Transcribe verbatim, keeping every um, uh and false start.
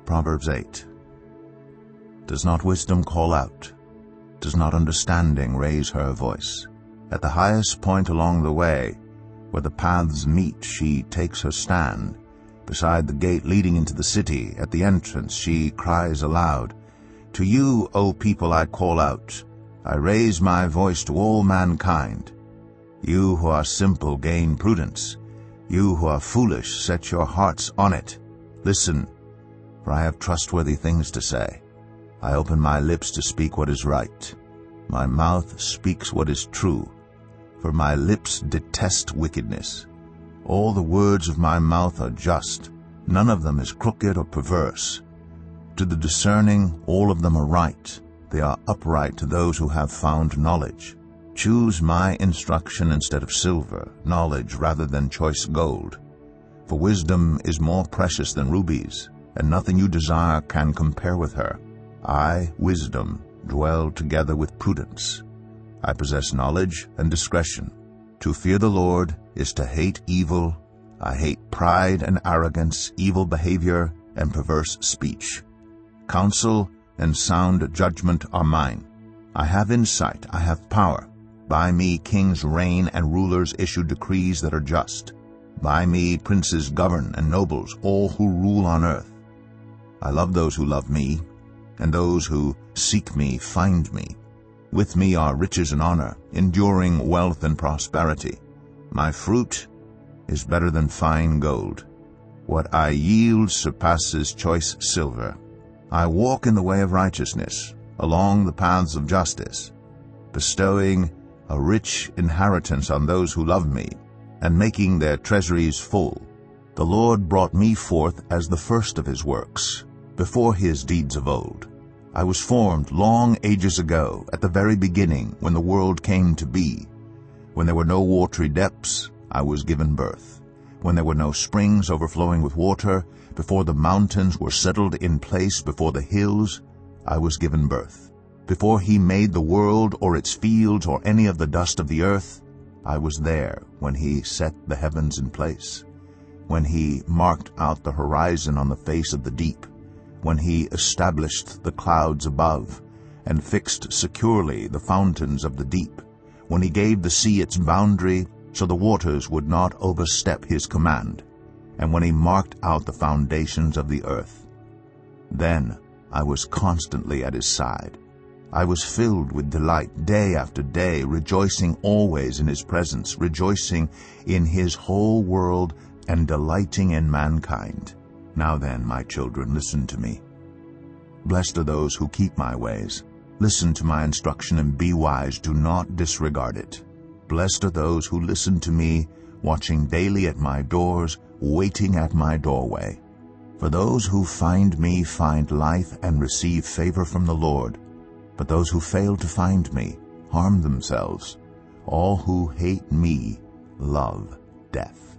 Proverbs eight. Does not wisdom call out? Does not understanding raise her voice? At the highest point along the way, where the paths meet, she takes her stand. Beside the gate leading into the city, at the entrance, she cries aloud, "To you, O people, I call out. I raise my voice to all mankind. You who are simple gain prudence. You who are foolish set your hearts on it. Listen, for I have trustworthy things to say. I open my lips to speak what is right. My mouth speaks what is true, for my lips detest wickedness. All the words of my mouth are just. None of them is crooked or perverse. To the discerning, all of them are right. They are upright to those who have found knowledge. Choose my instruction instead of silver, knowledge rather than choice gold. For wisdom is more precious than rubies, and nothing you desire can compare with her. I, wisdom, dwell together with prudence. I possess knowledge and discretion. To fear the Lord is to hate evil. I hate pride and arrogance, evil behavior, and perverse speech. Counsel and sound judgment are mine. I have insight, I have power. By me kings reign and rulers issue decrees that are just. By me princes govern and nobles, all who rule on earth. I love those who love me, and those who seek me find me. With me are riches and honor, enduring wealth and prosperity. My fruit is better than fine gold. What I yield surpasses choice silver. I walk in the way of righteousness, along the paths of justice, bestowing a rich inheritance on those who love me, and making their treasuries full. The Lord brought me forth as the first of his works, before his deeds of old. I was formed long ages ago, at the very beginning, when the world came to be. When there were no watery depths, I was given birth. When there were no springs overflowing with water, before the mountains were settled in place, before the hills, I was given birth. Before he made the world or its fields or any of the dust of the earth, I was there when he set the heavens in place, when he marked out the horizon on the face of the deep, when he established the clouds above and fixed securely the fountains of the deep, when he gave the sea its boundary so the waters would not overstep his command, and when he marked out the foundations of the earth. Then I was constantly at his side. I was filled with delight day after day, rejoicing always in his presence, rejoicing in his whole world and delighting in mankind. Now then, my children, listen to me. Blessed are those who keep my ways. Listen to my instruction and be wise. Do not disregard it. Blessed are those who listen to me, watching daily at my doors, waiting at my doorway. For those who find me find life and receive favor from the Lord. But those who fail to find me harm themselves. All who hate me love death.